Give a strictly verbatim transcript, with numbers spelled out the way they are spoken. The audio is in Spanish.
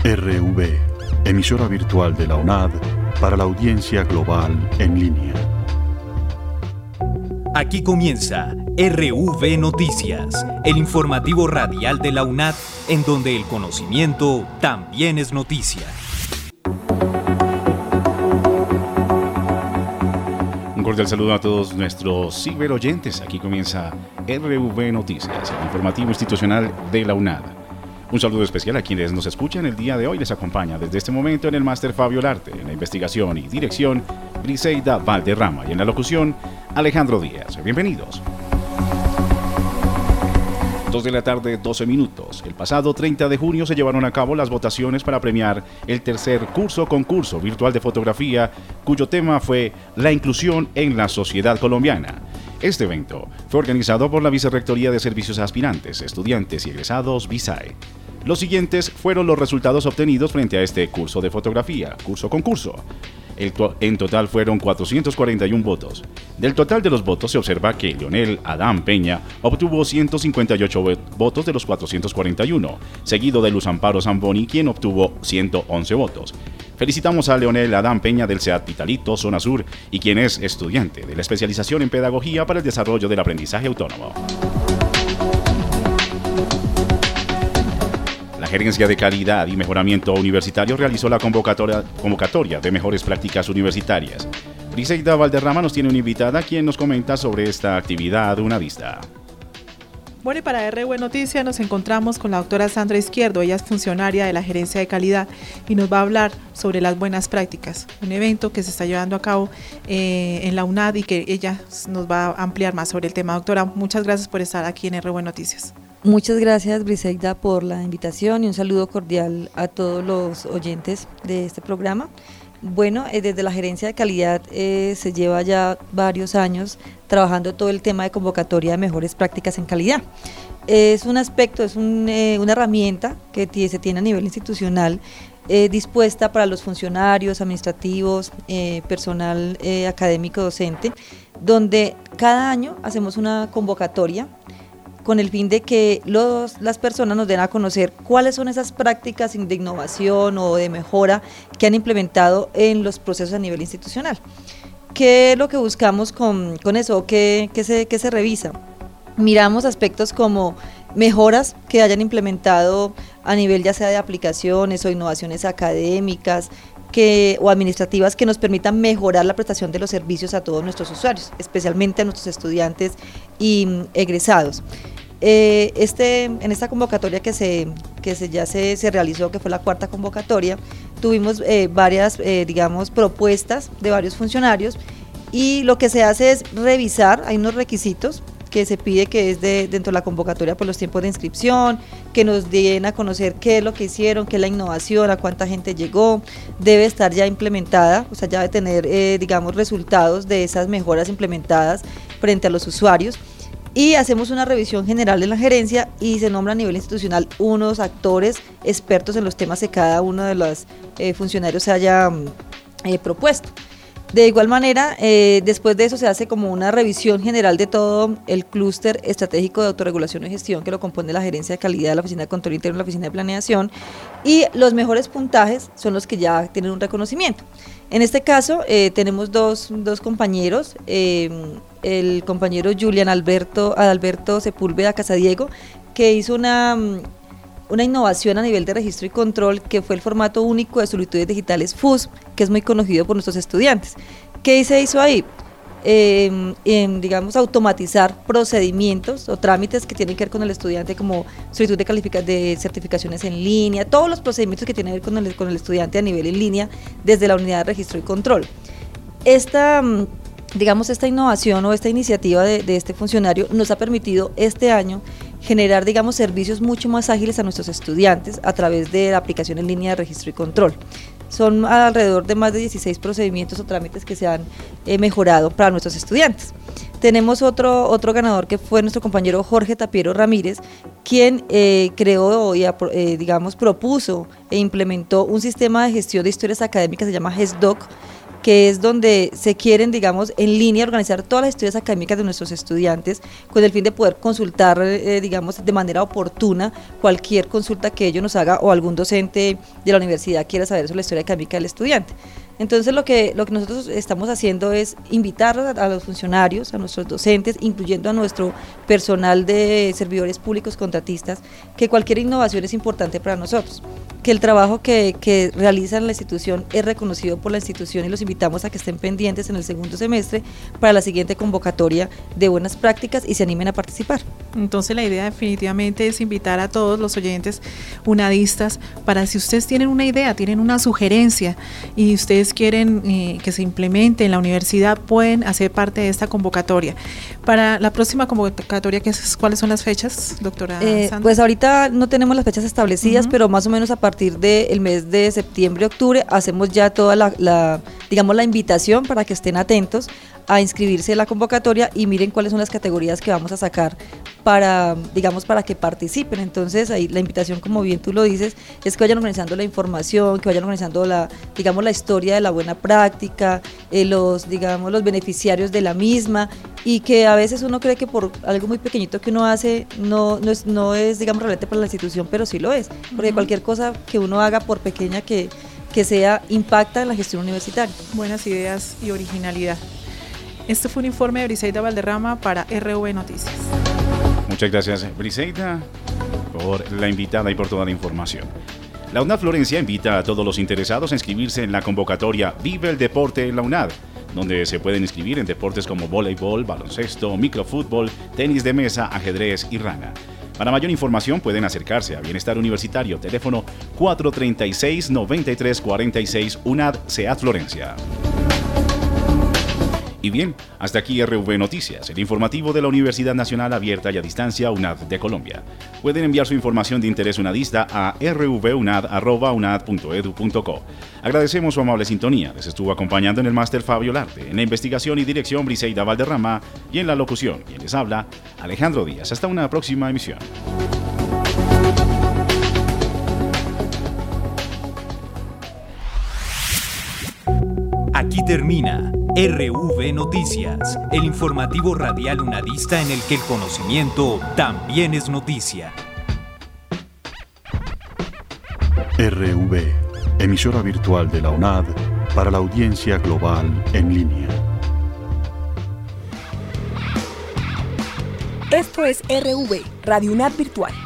R V, emisora virtual de la UNAD para la audiencia global en línea. Aquí comienza R V Noticias, el informativo radial de la UNAD, en donde el conocimiento también es noticia. Un cordial saludo a todos nuestros ciberoyentes. Aquí comienza R V Noticias, el informativo institucional de la UNAD. Un saludo especial a quienes nos escuchan el día de hoy. Les acompaña desde este momento en el máster Fabio Larte, en la investigación y dirección Briseida Valderrama y en la locución Alejandro Díaz. Bienvenidos. dos de la tarde, doce minutos. El pasado treinta de junio se llevaron a cabo las votaciones para premiar el tercer curso concurso virtual de fotografía, cuyo tema fue la inclusión en la sociedad colombiana. Este evento fue organizado por la Vicerrectoría de Servicios a Aspirantes, Estudiantes y Egresados, VISAE. Los siguientes fueron los resultados obtenidos frente a este curso de fotografía, curso concurso. El to- en total fueron cuatrocientos cuarenta y uno votos. Del total de los votos se observa que Leonel Adán Peña obtuvo ciento cincuenta y ocho votos de los cuatrocientos cuarenta y uno, seguido de Luz Amparo Zamboni, quien obtuvo ciento once votos. Felicitamos a Leonel Adán Peña del SEAD Pitalito, Zona Sur, y quien es estudiante de la especialización en Pedagogía para el Desarrollo del Aprendizaje Autónomo. La Gerencia de Calidad y Mejoramiento Universitario realizó la convocatoria, convocatoria de mejores prácticas universitarias. Briseida Valderrama nos tiene una invitada quien nos comenta sobre esta actividad unadista. Bueno, y para R V Noticias nos encontramos con la doctora Sandra Izquierdo. Ella es funcionaria de la Gerencia de Calidad y nos va a hablar sobre las buenas prácticas, un evento que se está llevando a cabo eh, en la UNAD y que ella nos va a ampliar más sobre el tema. Doctora, muchas gracias por estar aquí en R V Noticias. Muchas gracias, Briseida, por la invitación y un saludo cordial a todos los oyentes de este programa. Bueno, eh, desde la Gerencia de Calidad eh, se lleva ya varios años trabajando todo el tema de convocatoria de mejores prácticas en calidad. Es un aspecto, es un, eh, una herramienta que t- se tiene a nivel institucional eh, dispuesta para los funcionarios, administrativos, eh, personal eh, académico, docente, donde cada año hacemos una convocatoria con el fin de que los, las personas nos den a conocer cuáles son esas prácticas de innovación o de mejora que han implementado en los procesos a nivel institucional. ¿Qué es lo que buscamos con, con eso? ¿Qué, qué, se, ¿Qué se revisa? Miramos aspectos como mejoras que hayan implementado a nivel ya sea de aplicaciones o innovaciones académicas, Que, o administrativas que nos permitan mejorar la prestación de los servicios a todos nuestros usuarios, especialmente a nuestros estudiantes y mm, egresados. Eh, este, en esta convocatoria que, se, que se, ya se, se realizó, que fue la cuarta convocatoria, tuvimos eh, varias, eh, digamos, propuestas de varios funcionarios y lo que se hace es revisar, hay unos requisitos que se pide que es de, dentro de la convocatoria por los tiempos de inscripción, que nos den a conocer qué es lo que hicieron, qué es la innovación, a cuánta gente llegó, debe estar ya implementada, o sea, ya debe tener, eh, digamos, resultados de esas mejoras implementadas frente a los usuarios, y hacemos una revisión general en la gerencia y se nombra a nivel institucional unos actores expertos en los temas que cada uno de los eh, funcionarios se haya eh, propuesto. De igual manera, eh, después de eso se hace como una revisión general de todo el clúster estratégico de autorregulación y gestión que lo compone la Gerencia de Calidad, la Oficina de Control Interno y la Oficina de Planeación, y los mejores puntajes son los que ya tienen un reconocimiento. En este caso eh, tenemos dos, dos compañeros, eh, el compañero Julián Alberto, Adalberto Sepúlveda Casadiego, que hizo una... una innovación a nivel de registro y control que fue el formato único de solicitudes digitales F U S, que es muy conocido por nuestros estudiantes. ¿Qué se hizo ahí? Eh, en, digamos, automatizar procedimientos o trámites que tienen que ver con el estudiante, como solicitud de, califica- de certificaciones en línea, todos los procedimientos que tienen que ver con el, con el estudiante a nivel en línea desde la unidad de registro y control. Esta... digamos, esta innovación o esta iniciativa de, de este funcionario nos ha permitido este año generar, digamos, servicios mucho más ágiles a nuestros estudiantes a través de la aplicación en línea de registro y control. Son alrededor de más de dieciséis procedimientos o trámites que se han eh, mejorado para nuestros estudiantes. Tenemos otro, otro ganador que fue nuestro compañero Jorge Tapiero Ramírez, quien eh, creó y eh, digamos, propuso e implementó un sistema de gestión de historias académicas, se llama GESDoc, que es donde se quieren, digamos, en línea organizar todas las historias académicas de nuestros estudiantes con el fin de poder consultar, eh, digamos, de manera oportuna cualquier consulta que ellos nos haga o algún docente de la universidad quiera saber sobre la historia académica del estudiante. Entonces lo que, lo que nosotros estamos haciendo es invitar a, a los funcionarios, a nuestros docentes, incluyendo a nuestro personal de servidores públicos contratistas, que cualquier innovación es importante para nosotros, que el trabajo que, que realizan la institución es reconocido por la institución y los invitamos a que estén pendientes en el segundo semestre para la siguiente convocatoria de buenas prácticas y se animen a participar. Entonces la idea definitivamente es invitar a todos los oyentes unadistas para si ustedes tienen una idea, tienen una sugerencia y ustedes quieren eh, que se implemente en la universidad, pueden hacer parte de esta convocatoria. Para la próxima convocatoria, ¿qué es, ¿cuáles son las fechas, doctora eh, Sandra? Pues ahorita no tenemos las fechas establecidas, uh-huh. pero más o menos a partir del mes de septiembre, octubre, hacemos ya toda la, la, digamos, la invitación para que estén atentos a inscribirse en la convocatoria y miren cuáles son las categorías que vamos a sacar para, digamos, para que participen. Entonces ahí la invitación, como bien tú lo dices, es que vayan organizando la información, que vayan organizando la, digamos, la historia de la buena práctica, eh, los, digamos, los beneficiarios de la misma, y que a veces uno cree que por algo muy pequeñito que uno hace no, no es, no es, digamos, relevante para la institución, pero sí lo es, porque uh-huh. cualquier cosa que uno haga, por pequeña que, que sea, impacta en la gestión universitaria. Buenas ideas y originalidad. Este fue un informe de Briseida Valderrama para R V Noticias. Muchas gracias, Briseida, por la invitada y por toda la información. La UNAD Florencia invita a todos los interesados a inscribirse en la convocatoria Vive el Deporte en la UNAD, donde se pueden inscribir en deportes como voleibol, baloncesto, microfútbol, tenis de mesa, ajedrez y rana. Para mayor información pueden acercarse a Bienestar Universitario, teléfono cuatro treinta y seis, noventa y tres cuarenta y seis, UNAD SEAD Florencia. Y bien, hasta aquí R V Noticias, el informativo de la Universidad Nacional Abierta y a Distancia UNAD de Colombia. Pueden enviar su información de interés unadista a r v unad arroba unad punto edu punto co. Agradecemos su amable sintonía. Les estuvo acompañando en el máster Fabio Larte, en la investigación y dirección Briseida Valderrama y en la locución, quien les habla, Alejandro Díaz. Hasta una próxima emisión. Aquí termina R V Noticias, el informativo radial unadista en el que el conocimiento también es noticia. R V, emisora virtual de la UNAD para la audiencia global en línea. Esto es R V, Radio UNAD Virtual.